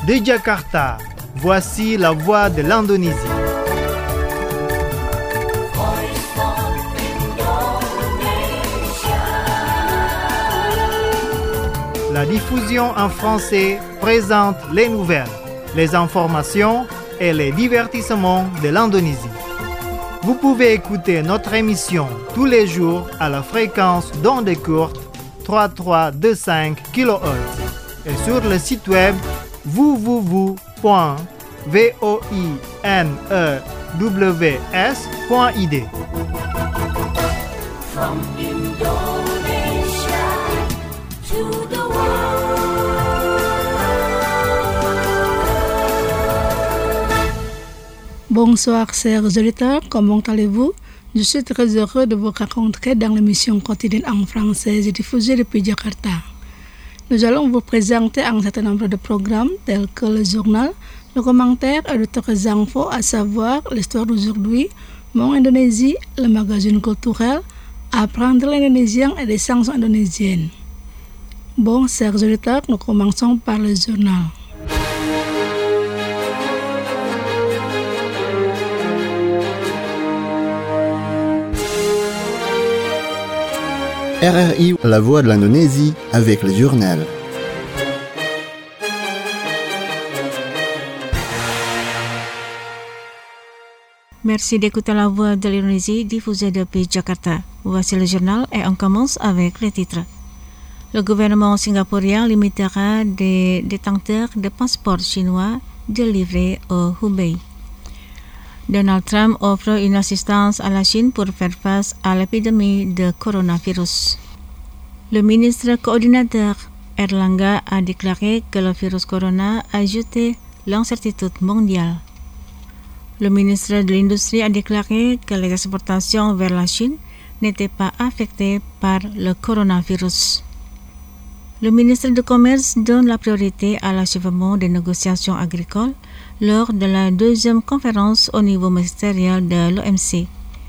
De Jakarta, voici la voix de l'Indonésie. La diffusion en français présente les nouvelles, les informations et les divertissements de l'Indonésie. Vous pouvez écouter notre émission tous les jours à la fréquence d'onde courte 3325 kHz et sur le site web www.voinews.id. From Indonesia to the Bonsoir chers auditeurs, comment allez-vous? Je suis très heureux de vous rencontrer dans l'émission quotidienne en français diffusée depuis Jakarta. Nous allons vous présenter un certain nombre de programmes tels que le journal, le commentaire et d'autres infos, à savoir l'histoire d'aujourd'hui, Mon Indonésie, le magazine culturel, apprendre l'indonésien et les chansons indonésiennes. Bon, chers auditeurs, nous commençons par le journal. RRI, la voix de l'Indonésie, avec le journal. Merci d'écouter la voix de l'Indonésie diffusée depuis Jakarta. Voici le journal et on commence avec les titres. Le gouvernement singapourien limitera des détenteurs de passeports chinois délivrés au Hubei. Donald Trump offre une assistance à la Chine pour faire face à l'épidémie de coronavirus. Le ministre coordinateur Erlangga a déclaré que le virus corona a jeté l'incertitude mondiale. Le ministre de l'Industrie a déclaré que les exportations vers la Chine n'étaient pas affectées par le coronavirus. Le ministre du Commerce donne la priorité à l'achèvement des négociations agricoles lors de la deuxième conférence au niveau ministériel de l'OMC.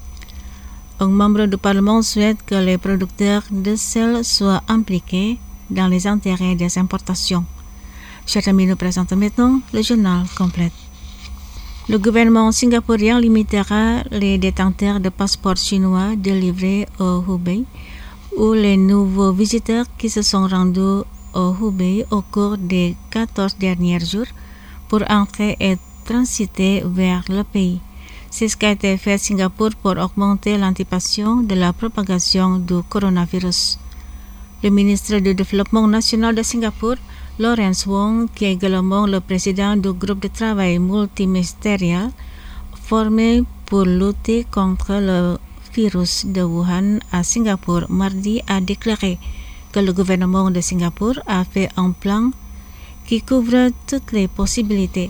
Un membre du Parlement souhaite que les producteurs de sel soient impliqués dans les intérêts des importations. Chers amis, nous présentons maintenant le journal complet. Le gouvernement singapourien limitera les détenteurs de passeports chinois délivrés au Hubei ou les nouveaux visiteurs qui se sont rendus au Hubei au cours des 14 derniers jours pour entrer et transiter vers le pays. C'est ce qui a été fait à Singapour pour augmenter l'anticipation de la propagation du coronavirus. Le ministre du Développement national de Singapour, Lawrence Wong, qui est également le président du groupe de travail multiministériel formé pour lutter contre le virus de Wuhan à Singapour, mardi, a déclaré que le gouvernement de Singapour a fait un plan qui couvre toutes les possibilités.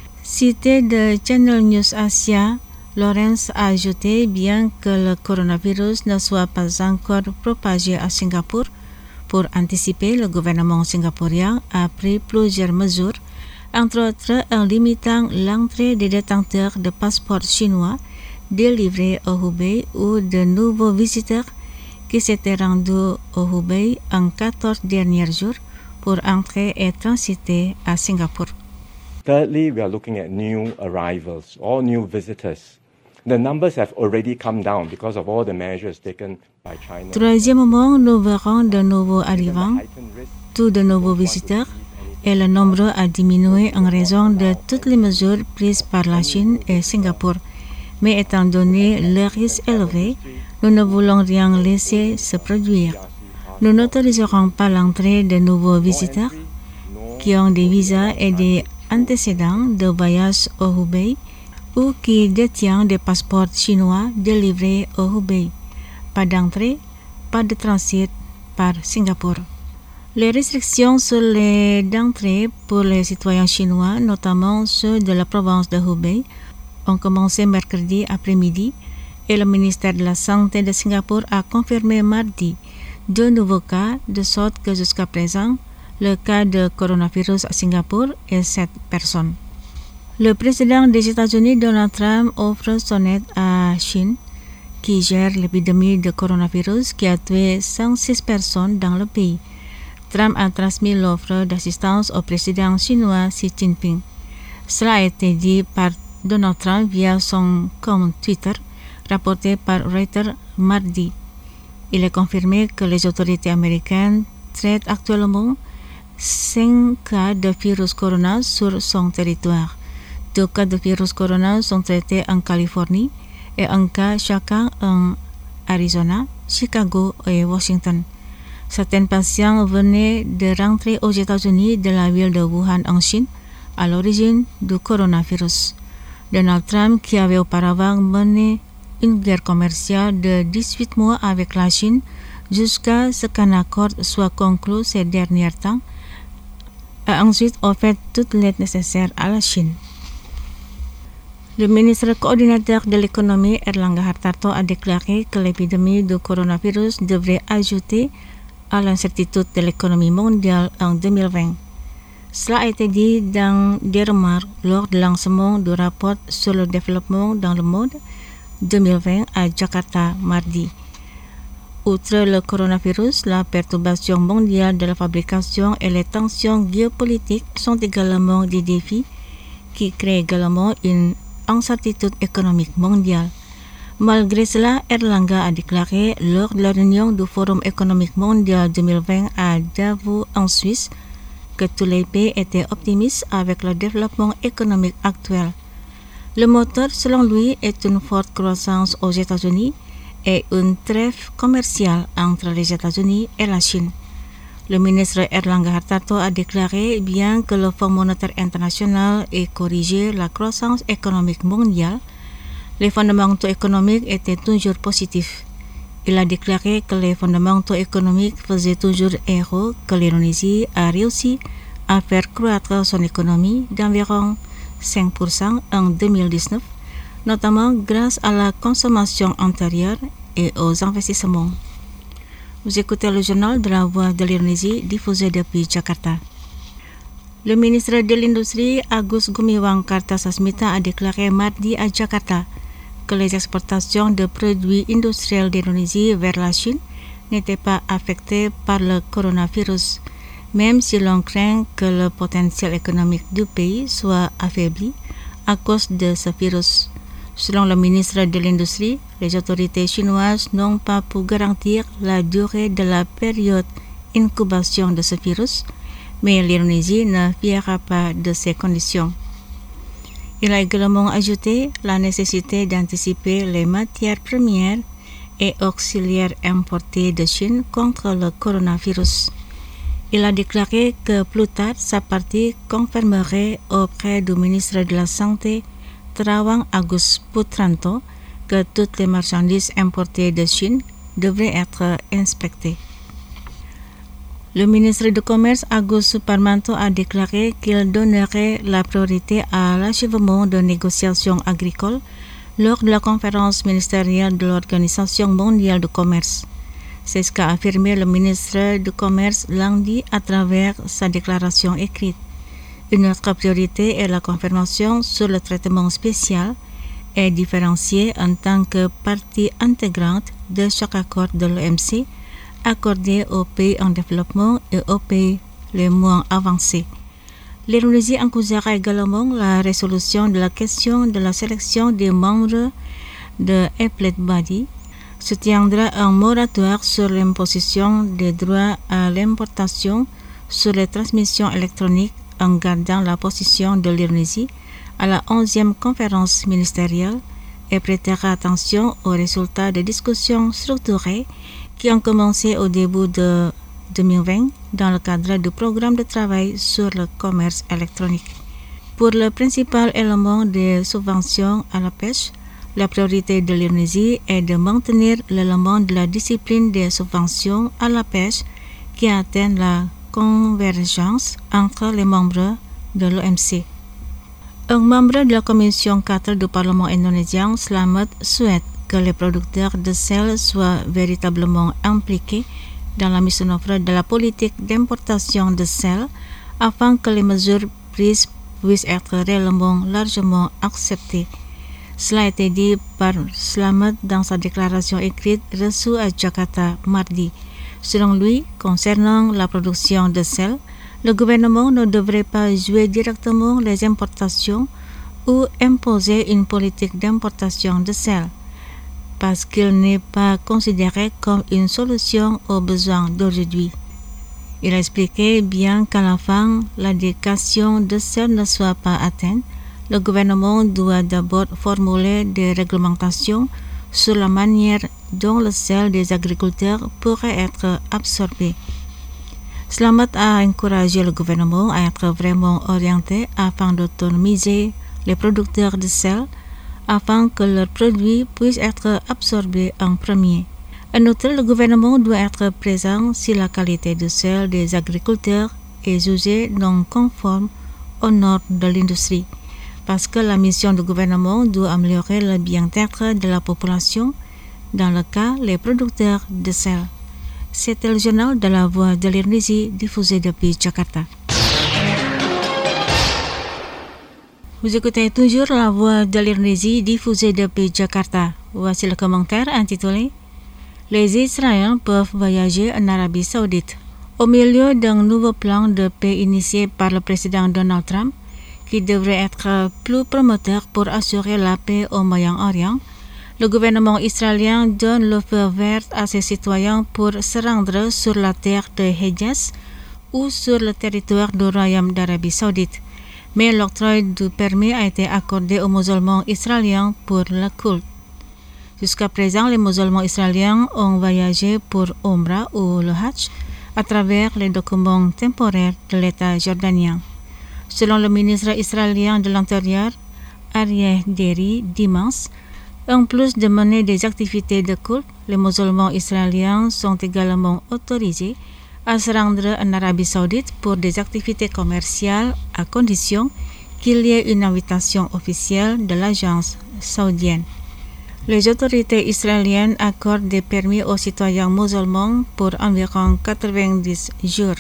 Cité de Channel News Asia, Lawrence a ajouté, bien que le coronavirus ne soit pas encore propagé à Singapour, pour anticiper, le gouvernement singapourien a pris plusieurs mesures, entre autres en limitant l'entrée des détenteurs de passeports chinois délivrés au Hubei ou de nouveaux visiteurs qui s'étaient rendus au Hubei en 14 derniers jours pour entrer et transiter à Singapour. Thirdly, we are looking at new arrivals or new visitors. The numbers have already come down because of all the measures taken by China. Troisièmement, nous verrons de nouveaux arrivants, tous de nouveaux visiteurs, et le nombre a diminué en raison de toutes les mesures prises par la Chine et Singapour. Mais étant donné le risque élevé, nous ne voulons rien laisser se produire. Nous n'autoriserons pas l'entrée de nouveaux visiteurs qui ont des visas et des antécédents de voyage au Hubei ou qui détiennent des passeports chinois délivrés au Hubei. Pas d'entrée, pas de transit par Singapour. Les restrictions sur les entrées pour les citoyens chinois, notamment ceux de la province de Hubei, ont commencé mercredi après-midi et le ministère de la Santé de Singapour a confirmé mardi 2 nouveaux cas, de sorte que jusqu'à présent, le cas de coronavirus à Singapour est 7 personnes. Le président des États-Unis, Donald Trump, offre son aide à Chine, qui gère l'épidémie de coronavirus qui a tué 106 personnes dans le pays. Trump a transmis l'offre d'assistance au président chinois Xi Jinping. Cela a été dit par Donald Trump via son compte Twitter, rapporté par Reuters mardi. Il est confirmé que les autorités américaines traitent actuellement 5 cas de virus corona sur son territoire. 2 cas de virus corona sont traités en Californie et un cas chacun en Arizona, Chicago et Washington. Certains patients venaient de rentrer aux États-Unis de la ville de Wuhan en Chine à l'origine du coronavirus. Donald Trump, qui avait auparavant mené une guerre commerciale de 18 mois avec la Chine jusqu'à ce qu'un accord soit conclu ces derniers temps, a ensuite offert toute l'aide nécessaire à la Chine. Le ministre coordinateur de l'économie, Erlangga Hartarto, a déclaré que l'épidémie du coronavirus devrait ajouter à l'incertitude de l'économie mondiale en 2020. Cela a été dit dans des remarques lors du lancement du rapport sur le développement dans le monde 2020 à Jakarta mardi. Outre le coronavirus, la perturbation mondiale de la fabrication et les tensions géopolitiques sont également des défis qui créent également une incertitude économique mondiale. Malgré cela, Erlangga a déclaré lors de la réunion du Forum économique mondial 2020 à Davos en Suisse que tous les pays étaient optimistes avec le développement économique actuel. Le moteur, selon lui, est une forte croissance aux États-Unis et une trêve commerciale entre les États-Unis et la Chine. Le ministre Erlangga Hartarto a déclaré bien que le Fonds monétaire international ait corrigé la croissance économique mondiale, les fondamentaux économiques étaient toujours positifs. Il a déclaré que les fondamentaux économiques faisaient toujours héros que l'Indonésie a réussi à faire croître son économie d'environ 5% en 2019, notamment grâce à la consommation intérieure et aux investissements. Vous écoutez le journal de la Voix de l'Indonésie diffusé depuis Jakarta. Le ministre de l'Industrie, Agus Gumiwang Kartasasmita, a déclaré mardi à Jakarta que les exportations de produits industriels d'Indonésie vers la Chine n'étaient pas affectées par le coronavirus, même si l'on craint que le potentiel économique du pays soit affaibli à cause de ce virus. Selon le ministre de l'Industrie, les autorités chinoises n'ont pas pu garantir la durée de la période d'incubation de ce virus, mais l'Indonésie ne fiera pas de ces conditions. Il a également ajouté la nécessité d'anticiper les matières premières et auxiliaires importées de Chine contre le coronavirus. Il a déclaré que plus tard, sa partie confirmerait auprès du ministre de la Santé, Terawang Agus Putranto, que toutes les marchandises importées de Chine devraient être inspectées. Le ministre du Commerce, Agus Suparmanto, a déclaré qu'il donnerait la priorité à l'achèvement de négociations agricoles lors de la conférence ministérielle de l'Organisation mondiale du commerce. C'est ce qu'a affirmé le ministre du Commerce lundi à travers sa déclaration écrite. Une autre priorité est la confirmation sur le traitement spécial et différencié en tant que partie intégrante de chaque accord de l'OMC accordé aux pays en développement et aux pays les moins avancés. L'Indonésie encouragera également la résolution de la question de la sélection des membres de Appellate Body, soutiendra un moratoire sur l'imposition des droits à l'importation sur les transmissions électroniques en gardant la position de l'Indonésie à la 11e conférence ministérielle et prêtera attention aux résultats des discussions structurées qui ont commencé au début de 2020 dans le cadre du programme de travail sur le commerce électronique. Pour le principal élément des subventions à la pêche, la priorité de l'Indonésie est de maintenir l'élément de la discipline des subventions à la pêche qui atteint la convergence entre les membres de l'OMC. Un membre de la commission 4 du Parlement indonésien, Slamet, souhaite que les producteurs de sel soient véritablement impliqués dans la mise en œuvre de la politique d'importation de sel afin que les mesures prises puissent être réellement largement acceptées. Cela a été dit par Slamet dans sa déclaration écrite reçue à Jakarta mardi. Selon lui, concernant la production de sel, le gouvernement ne devrait pas jouer directement les importations ou imposer une politique d'importation de sel, parce qu'il n'est pas considéré comme une solution aux besoins d'aujourd'hui. Il a expliqué bien qu'à la fin, la décation de sel ne soit pas atteinte, le gouvernement doit d'abord formuler des réglementations sur la manière dont le sel des agriculteurs pourrait être absorbé. Slamat a encouragé le gouvernement à être vraiment orienté afin d'autonomiser les producteurs de sel afin que leurs produits puissent être absorbés en premier. En outre, le gouvernement doit être présent si la qualité du sel des agriculteurs est jugée non conforme aux normes de l'industrie, parce que la mission du gouvernement doit améliorer le bien-être de la population, dans le cas les producteurs de sel. C'était le journal de la Voix de l'Indonésie diffusé depuis Jakarta. Vous écoutez toujours la Voix de l'Indonésie diffusée depuis Jakarta. Voici le commentaire intitulé « Les Israéliens peuvent voyager en Arabie Saoudite ». Au milieu d'un nouveau plan de paix initié par le président Donald Trump, qui devrait être plus promoteur pour assurer la paix au Moyen-Orient, le gouvernement israélien donne le feu vert à ses citoyens pour se rendre sur la terre de Hejaz ou sur le territoire du Royaume d'Arabie Saoudite. Mais l'octroi du permis a été accordé aux musulmans israéliens pour le culte. Jusqu'à présent, les musulmans israéliens ont voyagé pour Umrah ou le Hajj à travers les documents temporaires de l'État jordanien. Selon le ministre israélien de l'Intérieur, Aryeh Deri, dimanche, en plus de mener des activités de culte, les musulmans israéliens sont également autorisés à se rendre en Arabie Saoudite pour des activités commerciales à condition qu'il y ait une invitation officielle de l'agence saoudienne. Les autorités israéliennes accordent des permis aux citoyens musulmans pour environ 90 jours.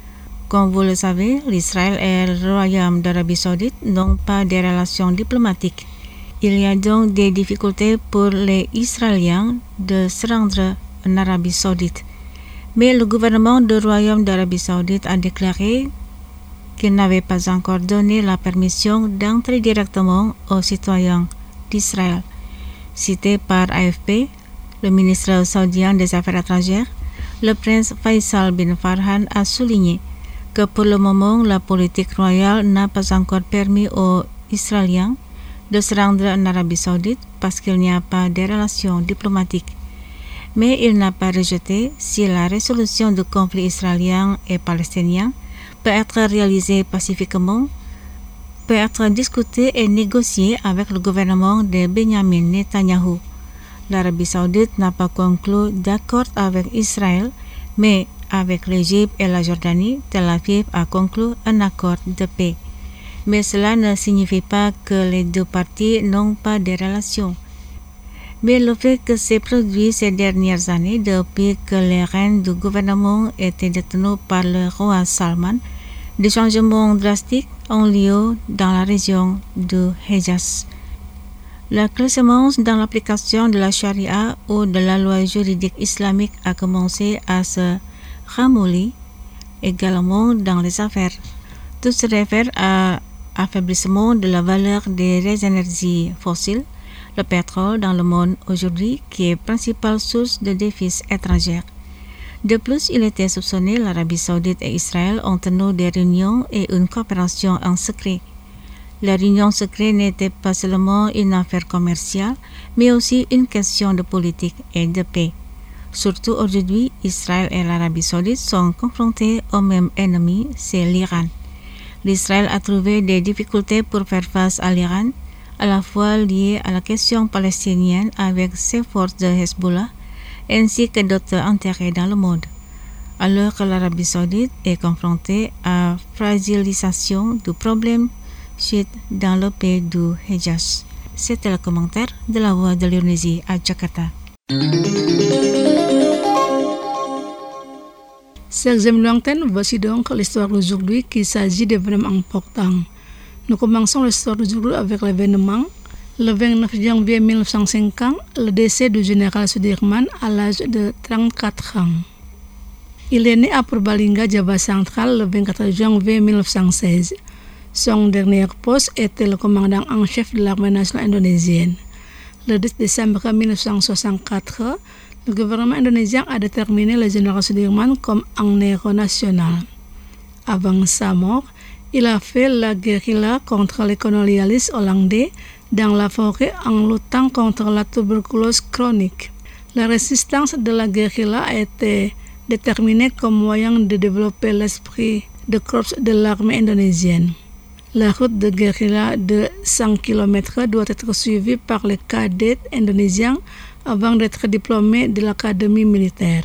Comme vous le savez, l'Israël et le Royaume d'Arabie Saoudite n'ont pas de relations diplomatiques. Il y a donc des difficultés pour les Israéliens de se rendre en Arabie Saoudite. Mais le gouvernement du Royaume d'Arabie Saoudite a déclaré qu'il n'avait pas encore donné la permission d'entrer directement aux citoyens d'Israël. Cité par AFP, le ministre saoudien des Affaires étrangères, le prince Faisal bin Farhan, a souligné que pour le moment, la politique royale n'a pas encore permis aux Israéliens de se rendre en Arabie Saoudite parce qu'il n'y a pas de relations diplomatiques. Mais il n'a pas rejeté si la résolution du conflit israélien et palestinien peut être réalisée pacifiquement, peut être discutée et négociée avec le gouvernement de Benjamin Netanyahu. L'Arabie Saoudite n'a pas conclu d'accord avec Israël, mais avec l'Égypte et la Jordanie, Tel Aviv a conclu un accord de paix. Mais cela ne signifie pas que les deux parties n'ont pas de relations. Mais le fait que s'est produit ces dernières années depuis que les rênes du gouvernement étaient détenus par le roi Salman, des changements drastiques ont lieu dans la région du Hejaz. La clémence dans l'application de la charia ou de la loi juridique islamique a commencé à se ramollir également dans les affaires. Tout se réfère à l'affaiblissement de la valeur des énergies fossiles, le pétrole dans le monde aujourd'hui qui est principale source de devises étrangères. De plus, il était soupçonné l'Arabie Saoudite et Israël ont tenu des réunions et une coopération en secret. La réunion secrète n'était pas seulement une affaire commerciale, mais aussi une question de politique et de paix. Surtout aujourd'hui, Israël et l'Arabie Saoudite sont confrontés au même ennemi, c'est l'Iran. L'Israël a trouvé des difficultés pour faire face à l'Iran, à la fois liées à la question palestinienne avec ses forces de Hezbollah, ainsi que d'autres intérêts dans le monde. Alors que l'Arabie Saoudite est confrontée à la fragilisation du problème chiite dans le pays du Hejaz. C'était le commentaire de la Voix de l'Indonésie à Jakarta. Chers amis lointains, voici donc l'histoire d'aujourd'hui qui s'agit d'événements importants. Nous commençons l'histoire d'aujourd'hui avec l'événement. Le 29 janvier 1950, le décès du général Sudirman à l'âge de 34 ans. Il est né à Purbalingga, Java central, le 24 janvier 1916. Son dernier poste était le commandant en chef de l'armée nationale indonésienne. Le 10 décembre 1964, le gouvernement indonésien a déterminé le général Sudirman comme un héros national. Avant sa mort, il a fait la guérilla contre les colonialistes hollandais dans la forêt en luttant contre la tuberculose chronique. La résistance de la guérilla a été déterminée comme moyen de développer l'esprit de corps de l'armée indonésienne. La route de guérilla de 100 km doit être suivie par les cadets indonésiens avant d'être diplômés de l'académie militaire.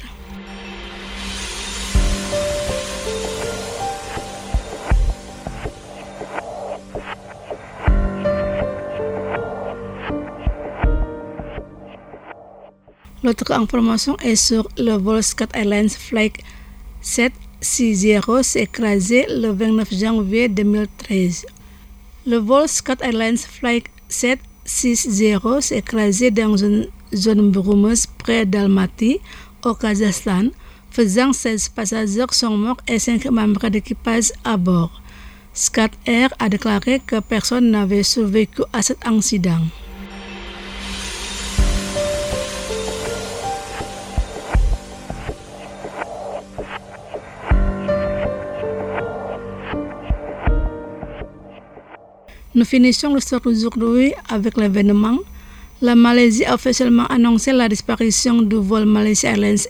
L'autre information est sur le vol Scat Airlines Flight 760 s'est écrasé le 29 janvier 2013. Le vol Scat Airlines Flight 760 s'est écrasé dans une zone brumeuse près d'Almaty, au Kazakhstan, faisant 16 passagers sont morts et 5 membres d'équipage à bord. Scat Air a déclaré que personne n'avait survécu à cet incident. Nous finissons l'histoire d'aujourd'hui avec l'événement. La Malaisie a officiellement annoncé la disparition du vol Malaysia Airlines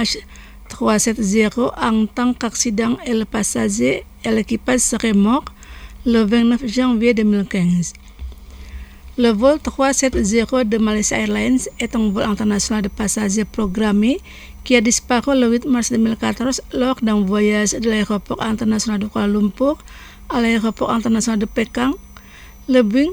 MH370 en tant qu'accident et le passager et l'équipage seraient morts le 29 janvier 2015. Le vol 370 de Malaysia Airlines est un vol international de passagers programmé qui a disparu le 8 mars 2014 lors d'un voyage de l'aéroport international de Kuala Lumpur à l'aéroport international de Pékin. Le Boeing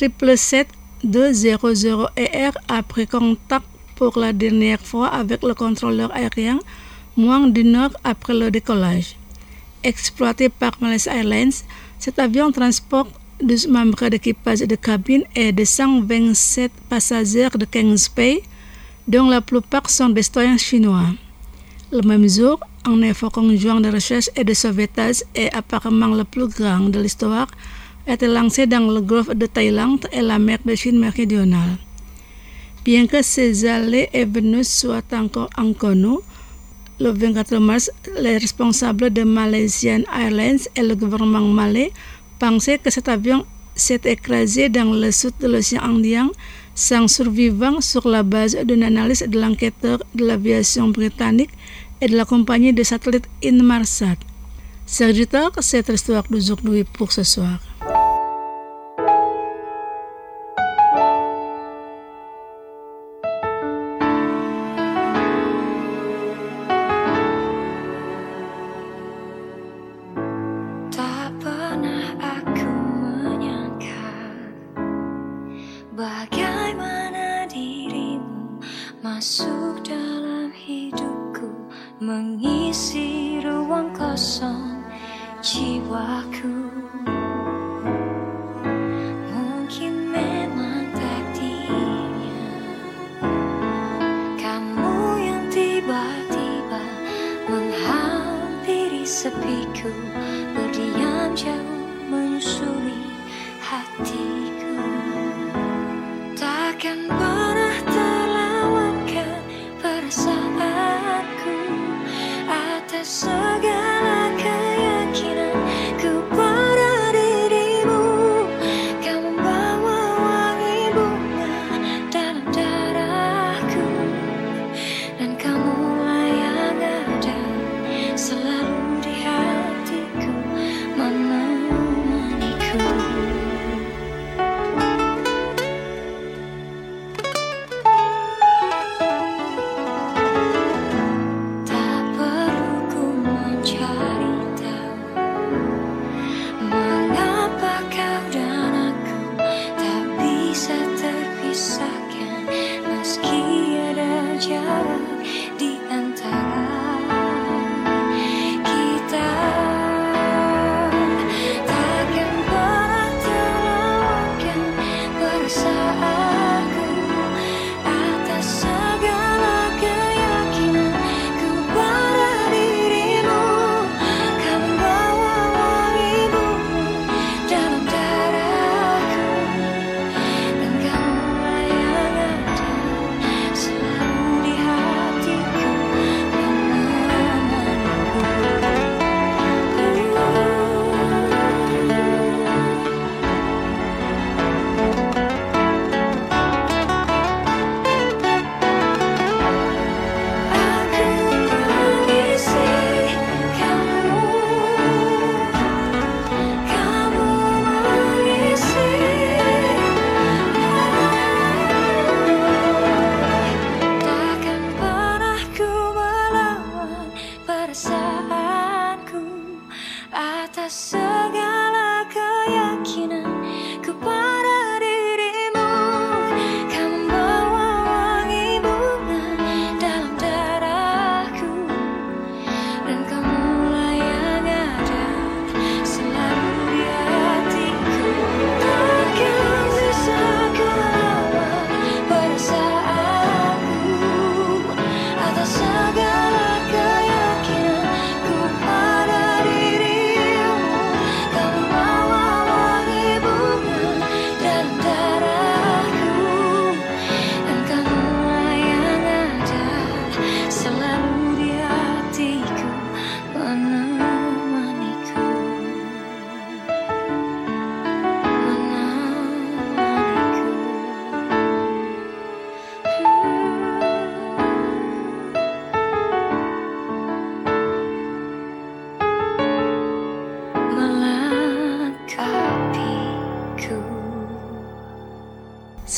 777-200ER a pris contact pour la dernière fois avec le contrôleur aérien moins d'une heure après le décollage. Exploité par Malaysia Airlines, cet avion transporte 12 membres d'équipage de cabine et 227 passagers de 15 pays, dont la plupart sont des citoyens chinois. Le même jour, un effort conjoint de recherche et de sauvetage et apparemment le plus grand de l'histoire a été lancé dans le golfe de Thaïlande et la mer de Chine méridionale. Bien que ces allées et venues soient encore inconnues, le 24 mars, les responsables de Malaysian Airlines et le gouvernement malais pensaient que cet avion s'est écrasé dans le sud de l'océan Indien sans survivants sur la base d'une analyse de l'enquêteur de l'aviation britannique et de la compagnie de satellites Inmarsat. Chers auditeurs, c'est l'histoire d'aujourd'hui pour ce soir. Bagaimana dirimu masuk dalam hidupku, mengisi ruang kosong jiwaku. Mungkin memang takdirnya kamu yang tiba-tiba menghampiri sepiku, berdiam jauh menyusuri hatiku. Takkan pernah terlewatkan perasaanku atas segala keyakinan ku pada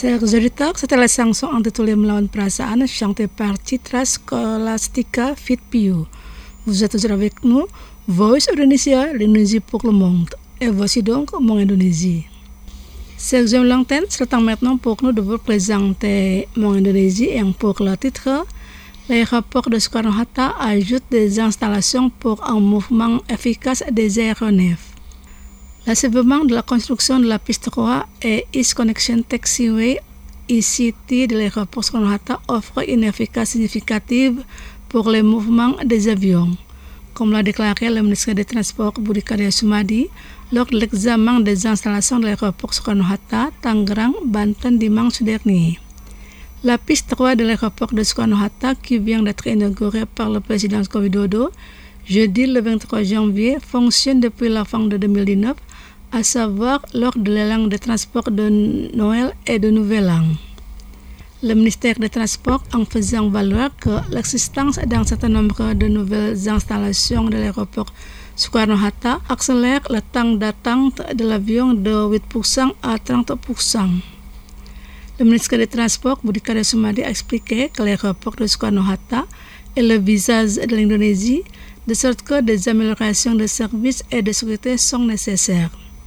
Chers auditeurs, c'était la chanson intitulée Melawan Perasaan chantée par Citra Scholastica Fit Piu. Vous êtes toujours avec nous, Voice Indonesia, l'Indonésie pour le monde. Et voici donc Mon Indonésie. Chers amis l'antenne, c'est le temps maintenant pour nous de vous présenter Mon Indonésie et pour le titre, l'aéroport de Soekarno-Hatta ajoute des installations pour un mouvement efficace des aéronefs. L'achèvement de la construction de la piste 3 et East Connection Taxiway ECT de l'aéroport Soekarno-Hatta offre une efficacité significative pour les mouvements des avions, comme l'a déclaré le ministre des Transports Budi Karya Sumadi lors de l'examen des installations de l'aéroport Soekarno-Hatta, Tangerang, Banten dimanche dernier. La piste 3 de l'aéroport de Soekarno-Hatta, qui vient d'être inaugurée par le président Joko Widodo jeudi le 23 janvier, fonctionne depuis la fin de 2019, à savoir lors de l'élan de transport de Noël et de Nouvel An. Le ministère des Transports, en faisant valoir que l'existence d'un certain nombre de nouvelles installations de l'aéroport Soekarno-Hatta accélère le temps d'attente de l'avion de 8% à 30%. Le ministre des Transports, Budi Karya Sumadi, a expliqué que l'aéroport de Soekarno-Hatta est le visage de l'Indonésie, de sorte que des améliorations de services et de sécurité sont nécessaires.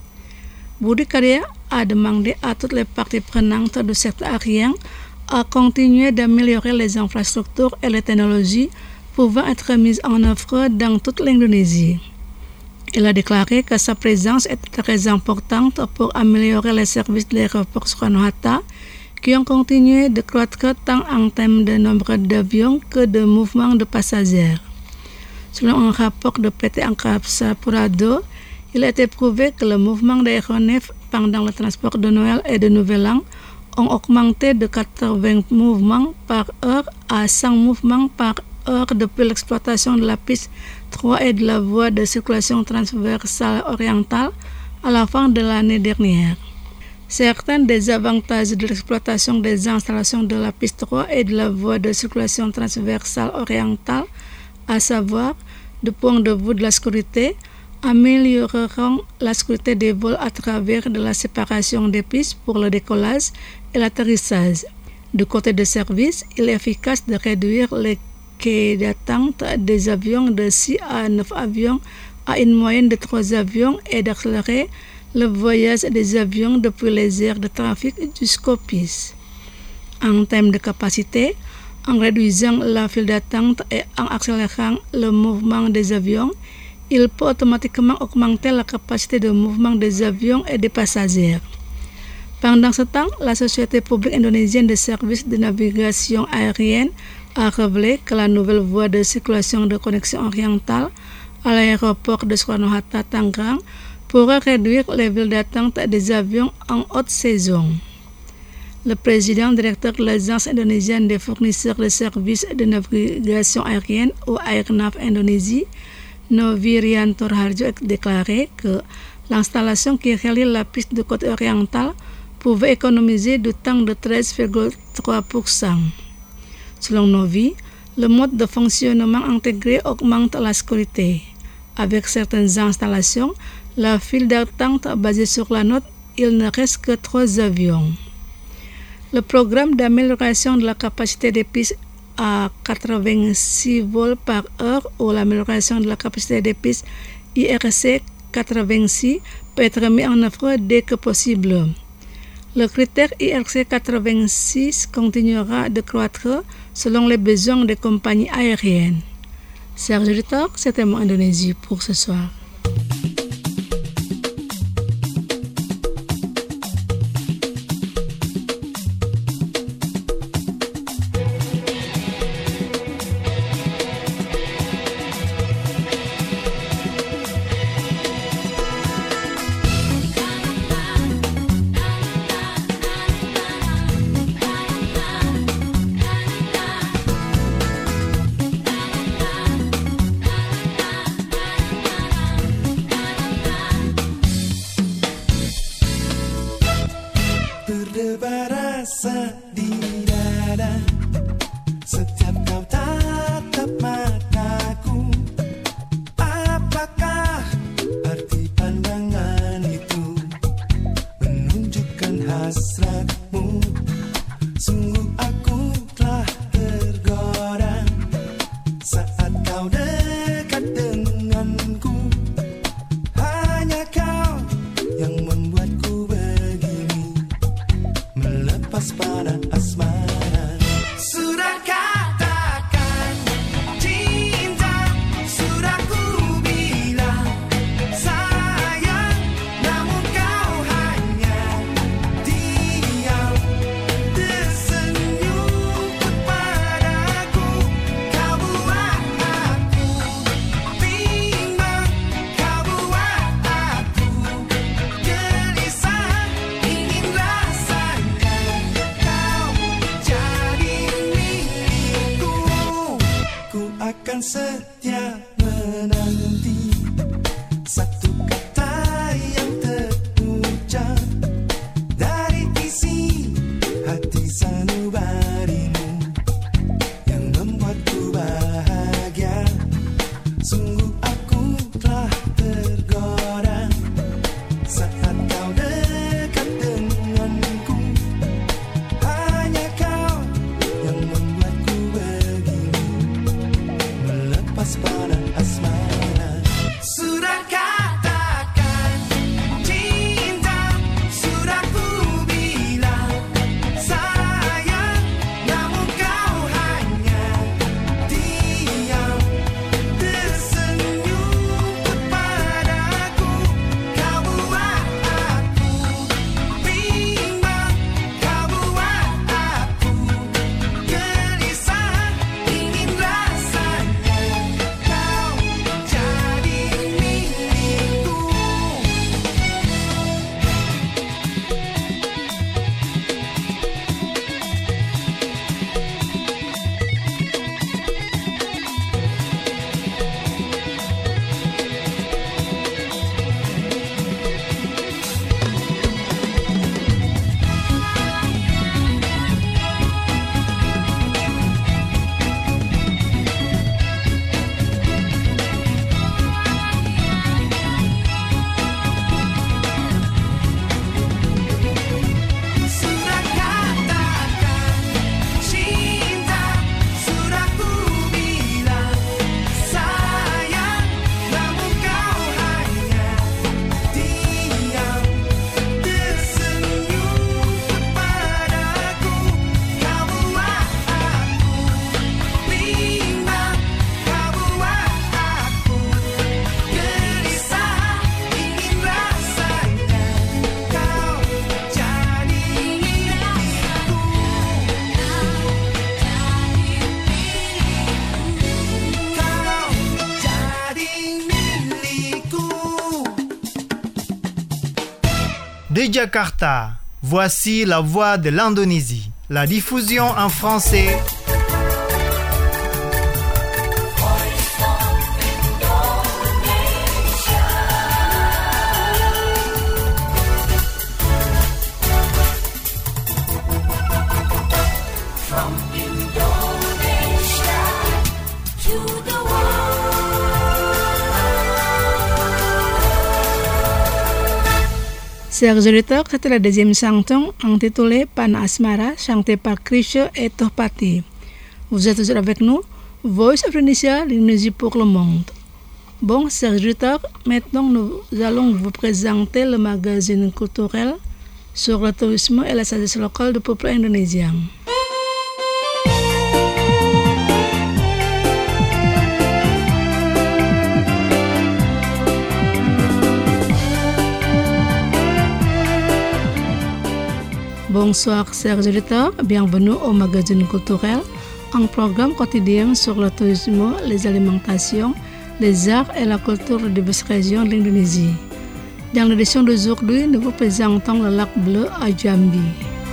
Budi Karya a demandé à toutes les parties prenantes du secteur aérien à continuer d'améliorer les infrastructures et les technologies pouvant être mises en œuvre dans toute l'Indonésie. Il a déclaré que sa présence est très importante pour améliorer les services de l'aéroport Soekarno-Hatta qui ont continué de croître tant en termes de nombre d'avions que de mouvements de passagers. Selon un rapport de PT Angkasa Pura II, il a été prouvé que le mouvement d'aéronefs pendant le transport de Noël et de Nouvel An ont augmenté de 80 mouvements par heure à 100 mouvements par heure depuis l'exploitation de la piste 3 et de la voie de circulation transversale orientale à la fin de l'année dernière. Certains des avantages de l'exploitation des installations de la piste 3 et de la voie de circulation transversale orientale, à savoir, du point de vue de la sécurité, amélioreront la sécurité des vols à travers de la séparation des pistes pour le décollage et l'atterrissage. Du côté des services, il est efficace de réduire les quais d'attente des avions de 6 à 9 avions à une moyenne de 3 avions et d'accélérer le voyage des avions depuis les aires de trafic jusqu'aux pistes. En termes de capacité, en réduisant la file d'attente et en accélérant le mouvement des avions, il peut automatiquement augmenter la capacité de mouvement des avions et des passagers. Pendant ce temps, la Société publique indonésienne de services de navigation aérienne a révélé que la nouvelle voie de circulation de connexion orientale à l'aéroport de Soekarno-Hatta Tangerang pourrait réduire les files d'attente des avions en haute saison. Le président directeur de l'Agence indonésienne des fournisseurs de services de navigation aérienne ou Airnav Indonésie, Novi Rianto Raharjo, a déclaré que l'installation qui relie la piste de côte orientale pouvait économiser du temps de 13,3%. Selon Novi, le mode de fonctionnement intégré augmente la sécurité. Avec certaines installations, la file d'attente basée sur la note, il ne reste que 3 avions. Le programme d'amélioration de la capacité des pistes à 86 vols par heure ou l'amélioration de la capacité des pistes IRC 86 peut être mis en œuvre dès que possible. Le critère IRC 86 continuera de croître selon les besoins des compagnies aériennes. Chers auditeurs, c'était Mon Indonésie pour ce soir. Berasa di dada setiap kau tatap mataku. Apakah arti pandangan itu menunjukkan hasratmu? kan setia menanti satu kata yang terucap dari isi hati sanubarimu yang membuatku bahagia. Sungguh aku telah tergoda saat kau dekat denganku. Hanya kau yang membuatku begini, melepas pada asmara. Sudah katakan cinta, sudah ku bilang sayang, namun kau hanya diam, tersenyum kepadaku. Kau buat aku bimbang, kau buat aku gelisah, ingin rasanya kau jadi milikku. Sudah katakan cinta, sudah ku bilang sayang, namun kau hanya diam, tersenyum kepadaku. Kau buat aku bimbang, kau buat aku gelisah, ingin rasanya kau jadi milikku. Kau jadi milikku. De Jakarta, voici la voix de l'Indonésie. La diffusion en français. Chers auditeurs, c'était la deuxième chanson intitulée Pana Asmara, chantée par Krisha et Tohpati. Vous êtes toujours avec nous, Voice of Indonesia, l'Indonésie pour le monde. Bon, chers auditeurs, maintenant nous allons vous présenter le magazine culturel sur le tourisme et la sagesse locale du peuple indonésien. Bonsoir chers auditeurs, bienvenue au magazine culturel, un programme quotidien sur le tourisme, les alimentations, les arts et la culture de diverses régions de l'Indonésie. Dans l'édition d'aujourd'hui, nous vous présentons le lac bleu à Jambi.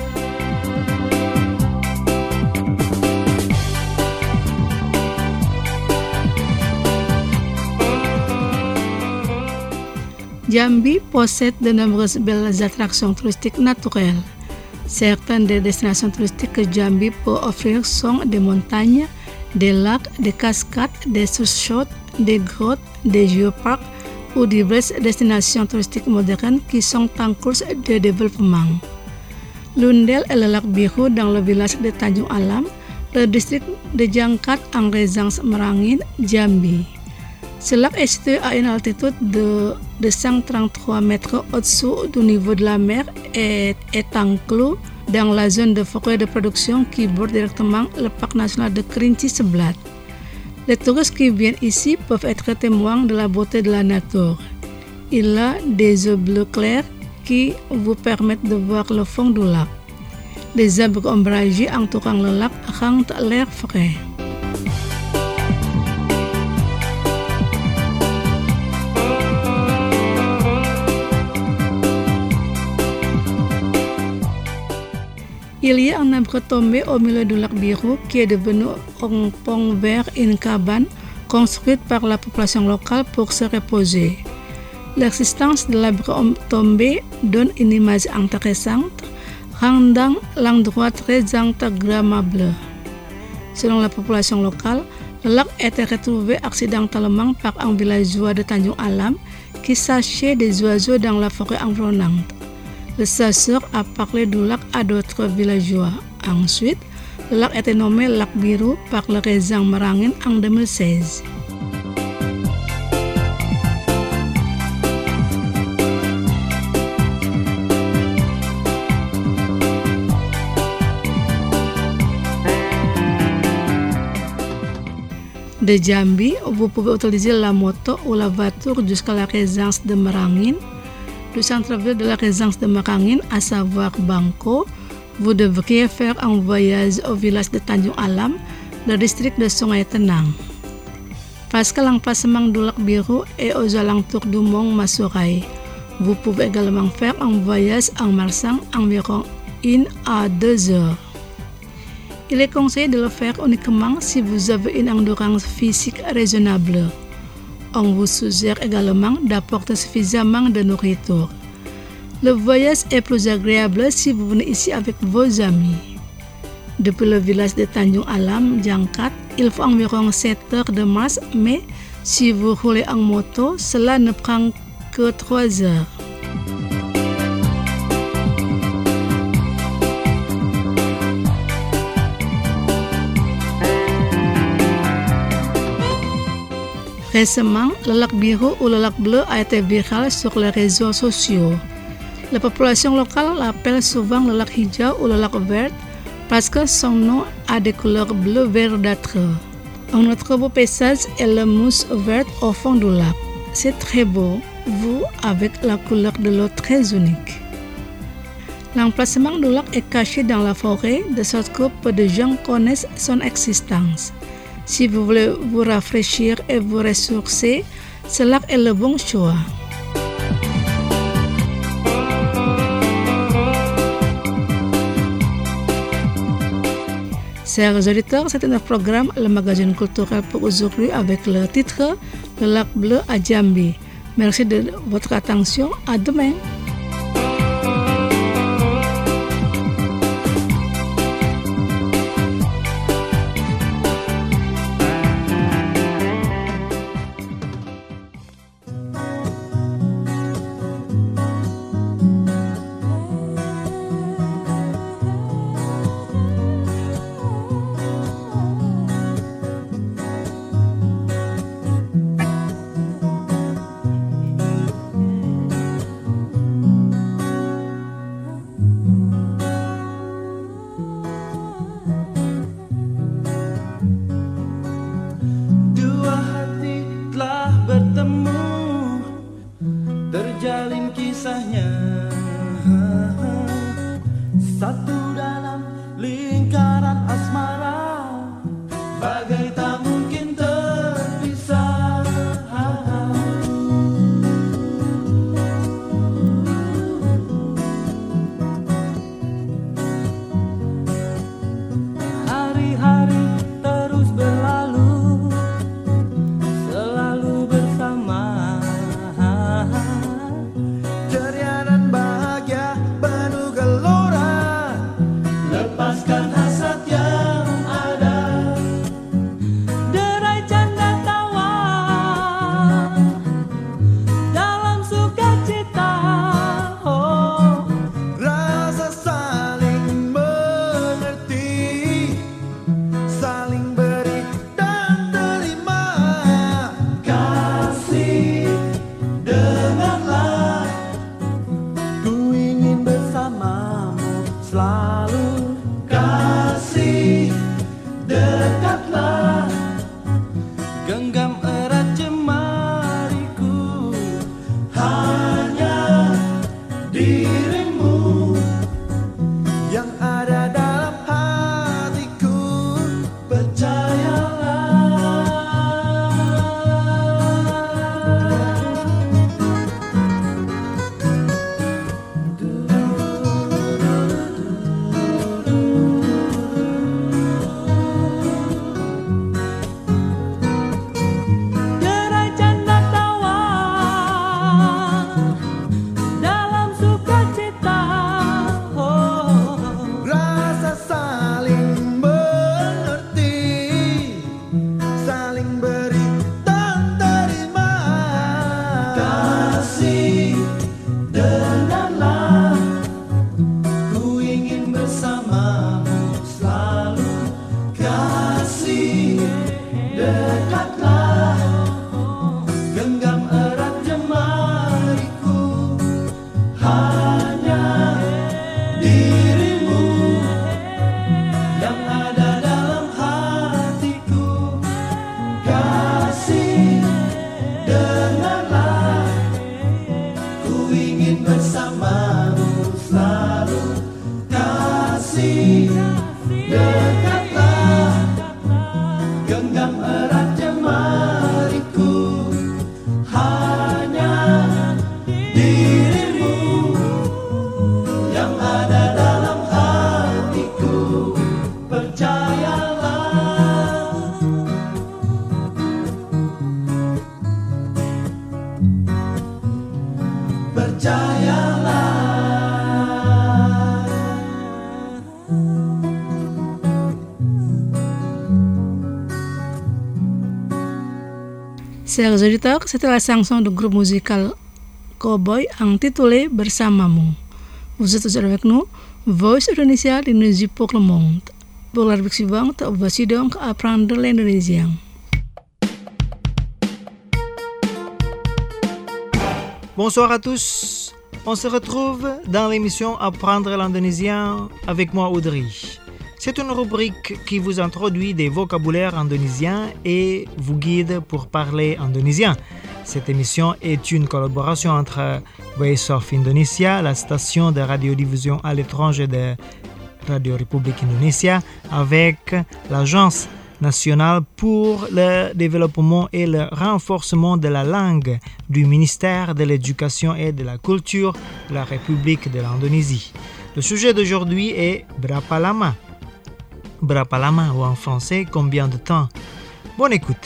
Jambi possède de nombreuses belles attractions touristiques naturelles. Certaines des destinations touristiques que Jambi peut offrir sont des montagnes, des lacs, des cascades, des sources chaudes, des grottes, des géoparcs ou diverses destinations touristiques modernes qui sont en cours de développement. L'une d'elles est le lac Biru dans le village de Tanjung Alam, le district de Jangkat en région Merangin, Jambi. Ce lac est situé à une altitude de 233 mètres au-dessous du niveau de la mer et est inclus dans la zone de forêt de production qui borde directement le parc national de Kerinci Seblat. Les touristes qui viennent ici peuvent être témoins de la beauté de la nature. Il y a des eaux bleues claires qui vous permettent de voir le fond du lac. Les arbres ombragés entourant le lac rendent l'air frais. Il y a un arbre tombé au milieu du lac Biru qui est devenu un pont vers une cabane construites par la population locale pour se reposer. L'existence de l'abri tombé donne une image intéressante, rendant l'endroit très instagrammable. Selon la population locale, le lac était retrouvé accidentellement par un villageois de Tanjung Alam qui chassait des oiseaux dans la forêt environnante. Le chasseur a parlé du lac à d'autres villageois. Ensuite, le lac était nommé lac biru par le résident Merangin en 2016. De Jambi, vous pouvez utiliser la moto ou la voiture jusqu'à la résidence de Merangin. Du centre-ville de la résidence de Merangin, à savoir Bangko, vous devriez faire un voyage au village de Tanjung Alam, le district de Sungai Tenang. Parce que l'emplacement du lac Biru est aux alentours du mont Masurai, vous pouvez également faire un voyage en marchant environ 1 à 2 heures. Il est conseillé de le faire uniquement si vous avez une endurance physique raisonnable. On vous suggère également d'apporter suffisamment de nourriture. Le voyage est plus agréable si vous venez ici avec vos amis. Depuis le village de Tanjung Alam, Jangkat, il faut environ 7 heures de marche, mais si vous roulez en moto, cela ne prend que 3 heures. Récemment, le lac Biru ou le lac bleu a été viral sur les réseaux sociaux. La population locale l'appelle souvent le lac hijau ou le lac vert parce que son nom a des couleurs bleu verdâtre. Un autre beau paysage est la mousse verte au fond du lac. C'est très beau, vous avec la couleur de l'eau très unique. L'emplacement du lac est caché dans la forêt, de sorte que peu de gens connaissent son existence. Si vous voulez vous rafraîchir et vous ressourcer, ce lac est le bon choix. Chers auditeurs, c'était notre programme, le magazine culturel pour aujourd'hui avec le titre Le lac bleu à Jambi. Merci de votre attention. À demain. dekatlah, genggam erat jemariku, hanya dirimu yang ada dalam hatiku. Kasih, dengarlah, ku ingin bersamamu selalu. Kasih, dekatlah, genggam erat jemariku, hanya dirimu yang ada dalam hatiku. Percayalah, percayalah. Chers auditeurs, c'était la chanson du groupe musical Cowboy intitulée Bersamamu. Vous êtes toujours avec nous, Voice Indonesia, l'Indonésie pour le monde. Pour la rubrique suivante, voici donc apprendre l'indonésien. Bonsoir à tous. On se retrouve dans l'émission Apprendre l'indonésien avec moi Audrey. C'est une rubrique qui vous introduit des vocabulaires indonésiens et vous guide pour parler indonésien. Cette émission est une collaboration entre Voice of Indonesia, la station de radiodiffusion à l'étranger de Radio République Indonésia, avec l'Agence nationale pour le développement et le renforcement de la langue du ministère de l'Éducation et de la Culture de la République de l'Indonésie. Le sujet d'aujourd'hui est Berapa lama? Berapa lama ou en français, combien de temps? Bonne écoute.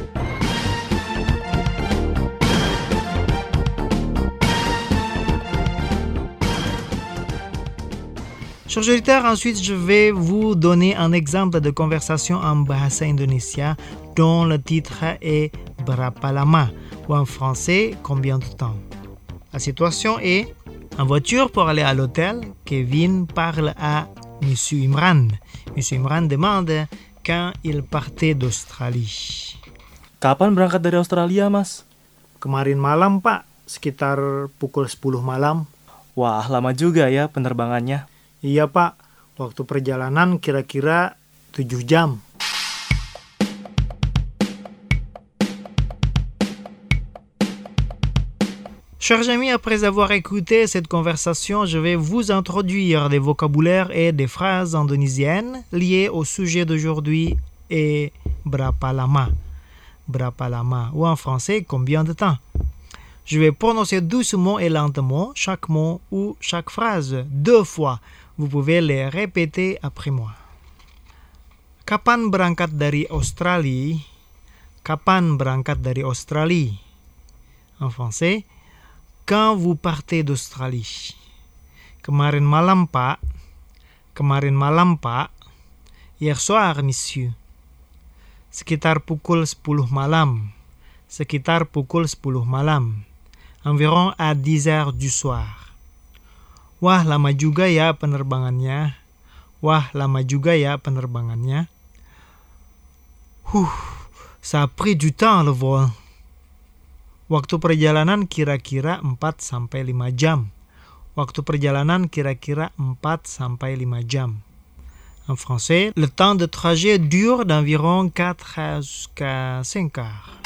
Chers auditeurs, ensuite je vais vous donner un exemple de conversation en bahasa Indonesia dont le titre est Berapa lama ou en français, combien de temps? La situation est en voiture pour aller à l'hôtel. Kevin parle à Monsieur Imran. Monsieur Imran demande quand il partait d'Australie. Kapan berangkat dari Australia, Mas? Kemarin malam, Pak, sekitar pukul 10 malam. Wah, lama juga ya penerbangannya. Iya, Pak. Waktu perjalanan kira-kira 7 jam. Chers amis, après avoir écouté cette conversation, je vais vous introduire des vocabulaires et des phrases indonésiennes liées au sujet d'aujourd'hui et berapa lama. Berapa lama, ou en français, combien de temps? Je vais prononcer doucement et lentement chaque mot ou chaque phrase 2 fois. Vous pouvez les répéter après moi. Kapan berangkat dari Australia? Kapan berangkat dari Australia? En français, quand vous partez d'Australie? Kemarin malam, Pak. Kemarin malam, Pak. Hier soir, monsieur. Sekitar pukul 10 malam. Sekitar pukul 10 malam. Environ à 10 heures du soir. Wah, lama juga ya penerbangannya. Wah, lama juga ya penerbangannya. Ça a pris du temps le vol. Waktu perjalanan kira-kira 4-5 jam. Waktu perjalanan kira-kira 4-5 jam. En français, le temps de trajet dure d'environ 4 jusqu'à 5 heures.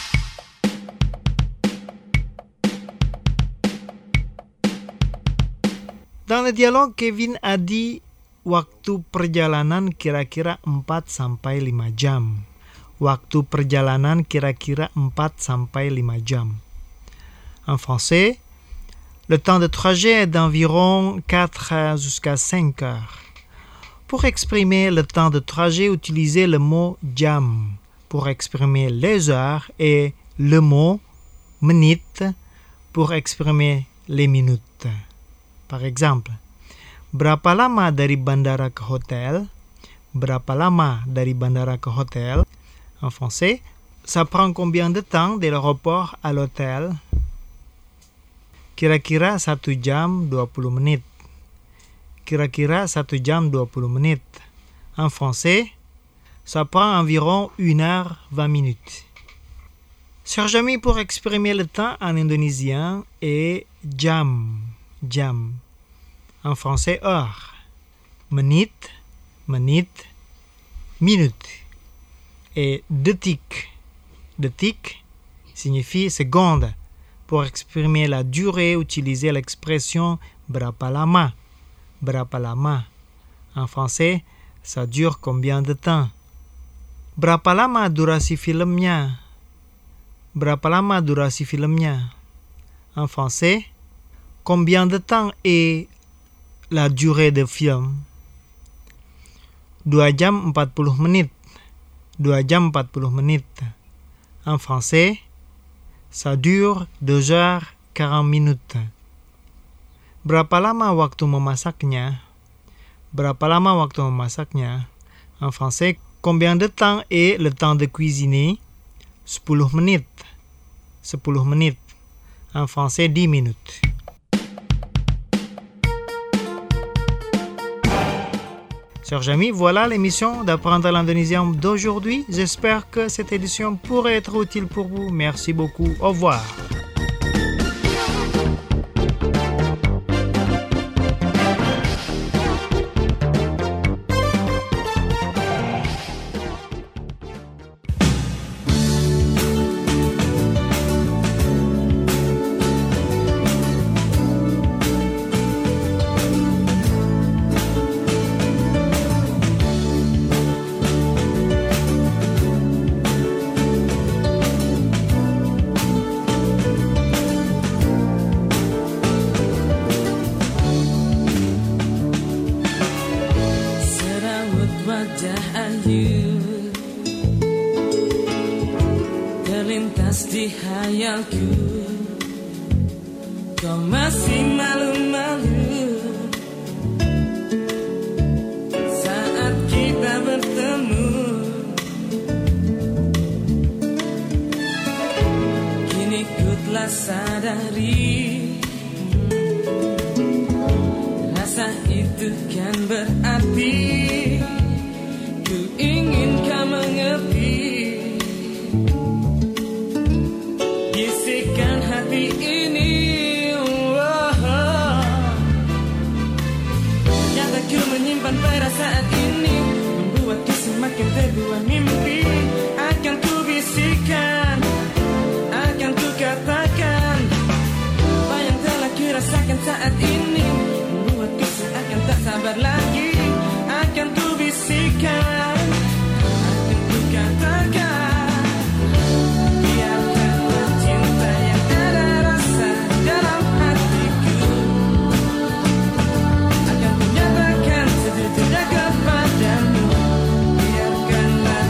Dans le dialogue, Kevin a dit waktu perjalanan kira-kira 4-5 jam. Waktu perjalanan kira-kira 4-5 jam. En français, le temps de trajet est d'environ 4 jusqu'à 5 heures. Pour exprimer le temps de trajet, utilisez le mot jam. Pour exprimer les heures et le mot minute pour exprimer les minutes. Par exemple, berapa lama dari bandara ke hotel? Berapa lama dari bandara ke hotel? En français, ça prend combien de temps de l'aéroport à l'hôtel? Kira-kira 1 jam 20 menit. Kira-kira 1 jam 20 menit. En français, Ça prend environ 1h20 minutes. Chers amis, pour exprimer le temps en indonésien est jam, jam. En français, heure. Menit, menit, minute. Et detik. Detik signifie seconde. Pour exprimer la durée, utilisez l'expression berapa lama. Berapa lama. En français, ça dure combien de temps? Berapa lama durasi filmnya? Berapa lama durasi filmnya? En français, combien de temps est la durée de film? 2 jam 40 menit. 2 jam 40 menit. En français, ça dure 2h40 minutes. Berapa lama waktu memasaknya? Berapa lama waktu memasaknya? En français, combien de temps est le temps de cuisiner? 10 menit. 10 menit. En français, 10 minutes. Chers amis, voilà l'émission d'apprendre l'indonésien d'aujourd'hui. J'espère que cette édition pourrait être utile pour vous. Merci beaucoup. Au revoir. Terlintas di hayalku, kau masih malu-malu saat kita bertemu. Kini ku telah sadari, rasa itu kan berarti ku ingin kau mengerti. Bisikan hati ini, nyata ku menyimpan perasaan ini, membuatku semakin terbuai mimpi. Akan ku bisikan, akan ku katakan apa yang telah ku rasakan saat ini, membuatku seakan tak sabar lagi. Akan ku bisikan, akan ku katakan. Biarkanlah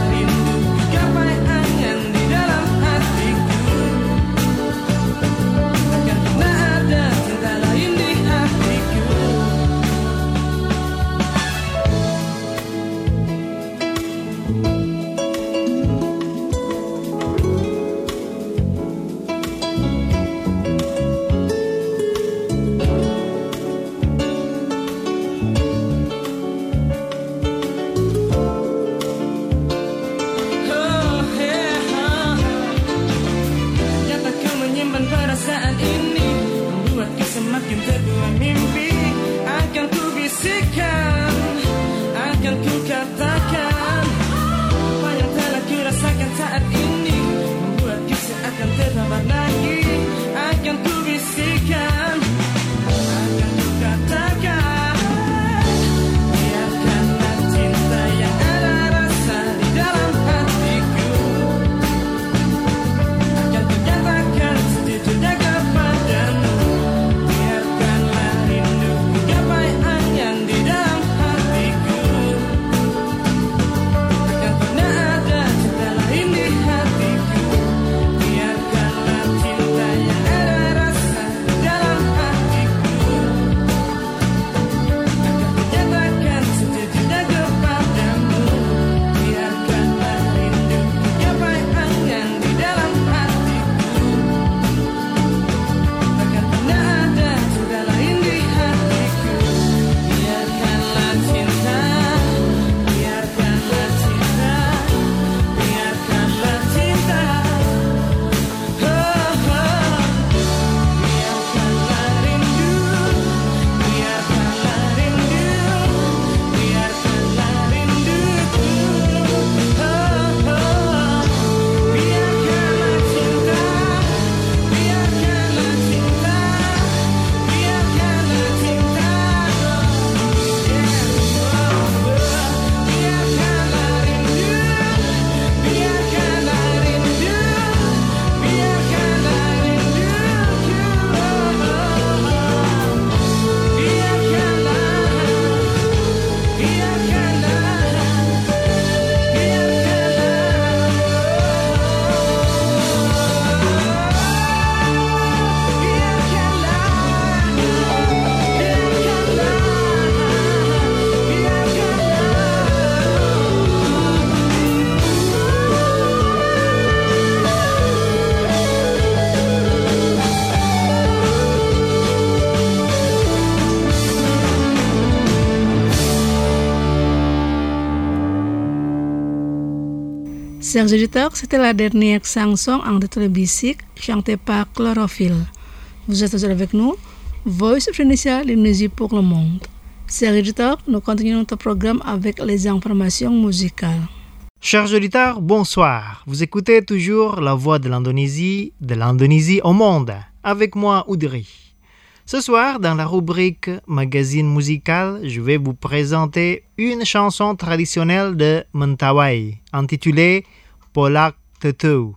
Chers auditeurs, c'était la dernière chanson en titre basique chantée par Chlorophylle. Vous êtes toujours avec nous, Voice of Tunisia, l'Indonésie pour le monde. Chers auditeurs, nous continuons notre programme avec les informations musicales. Chers auditeurs, bonsoir. Vous écoutez toujours La Voix de l'Indonésie au monde, avec moi, Oudry. Ce soir, dans la rubrique Magazine musical, je vais vous présenter une chanson traditionnelle de Mentawai, intitulée Polak Tetu.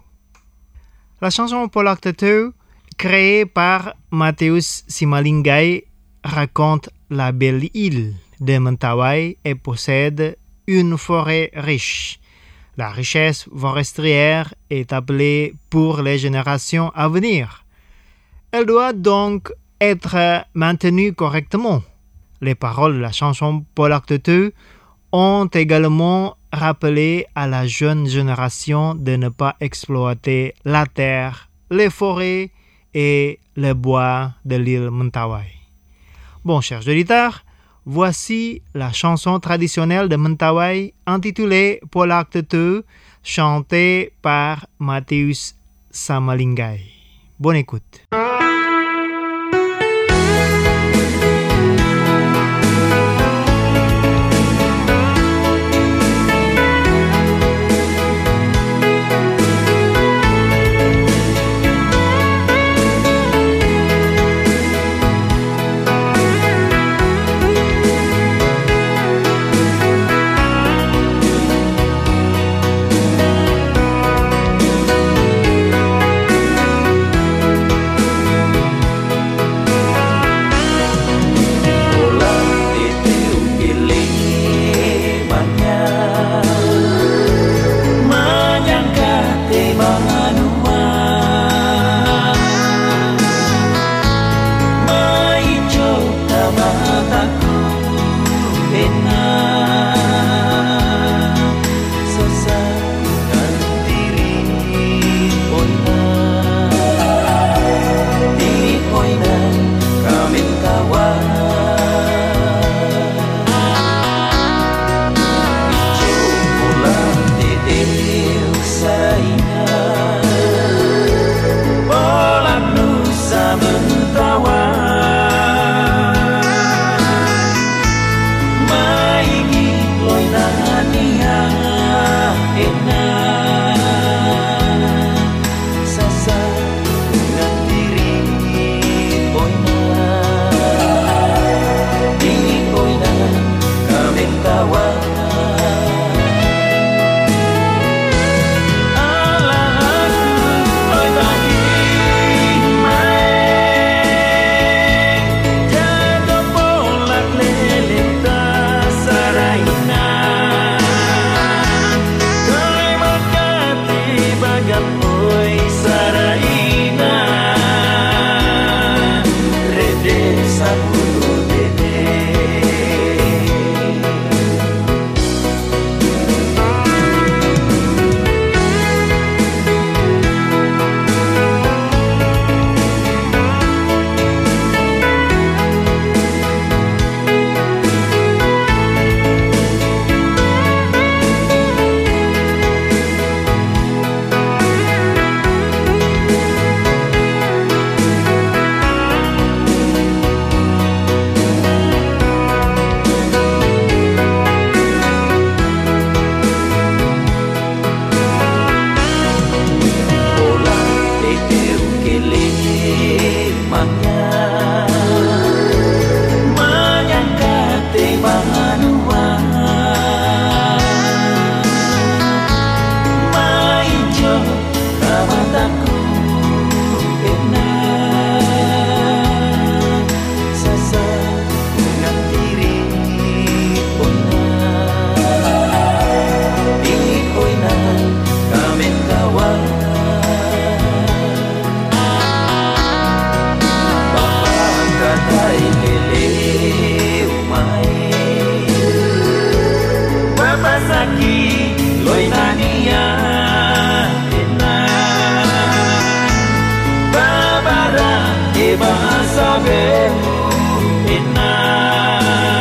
La chanson Polak Tetu, créée par Mateusz Simalingay, raconte la belle île de Mentawai et possède une forêt riche. La richesse forestière est appelée pour les générations à venir. Elle doit donc être maintenue correctement. Les paroles de la chanson Polak Tetu ont également rappelé à la jeune génération de ne pas exploiter la terre, les forêts et les bois de l'île Mentawai. Bon, chers auditeurs, voici la chanson traditionnelle de Mentawai intitulée Polak Tetu, chantée par Mateusz Simalingay. Bonne écoute.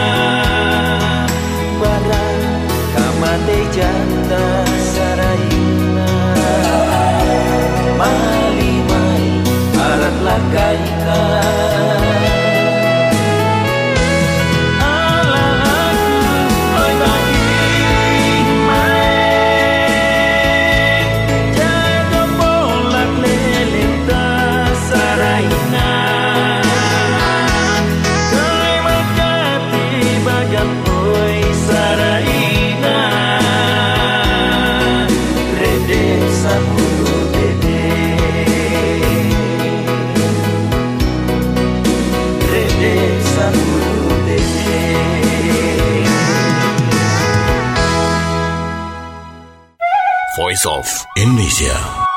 Janda sarai Voice of Indonesia.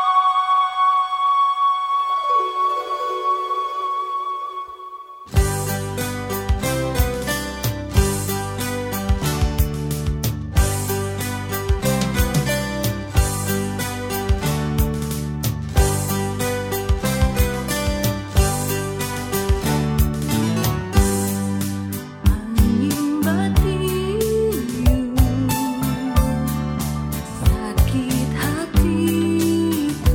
Sakit hatiku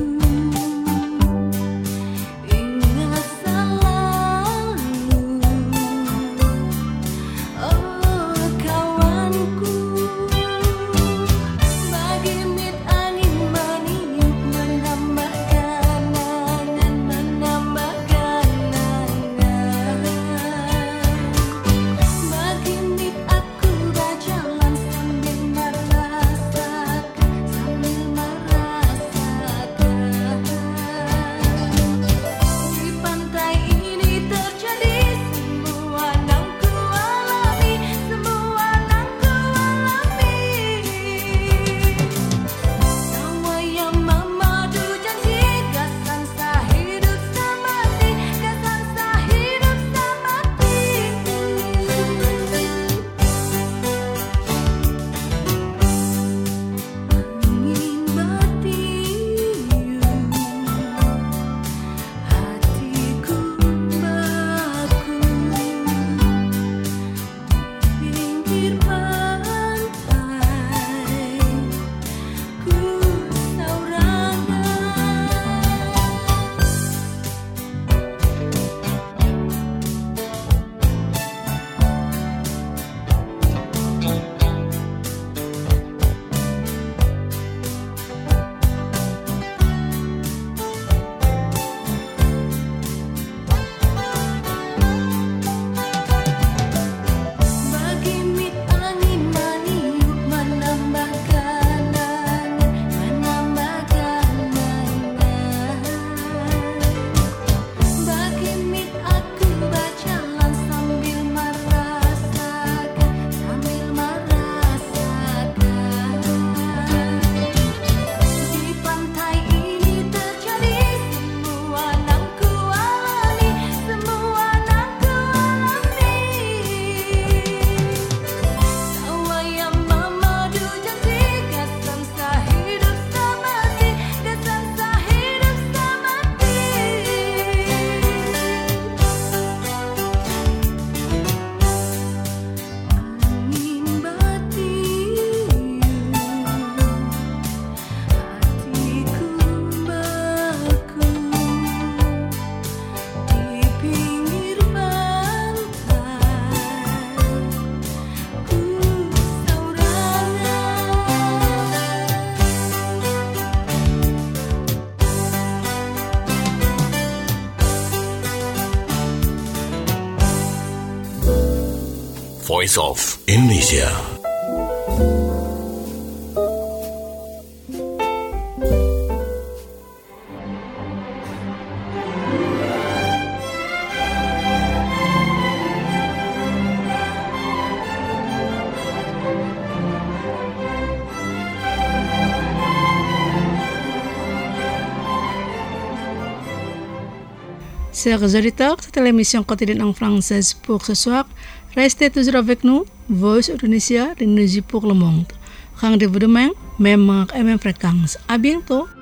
Voice of Indonesia. Chers auditeurs, c'était l'émission quotidienne en française pour ce soir. Restez toujours avec nous, Voice Indonesia, l'énergie pour le monde. Rendez-vous demain, même heure et même fréquence. À bientôt.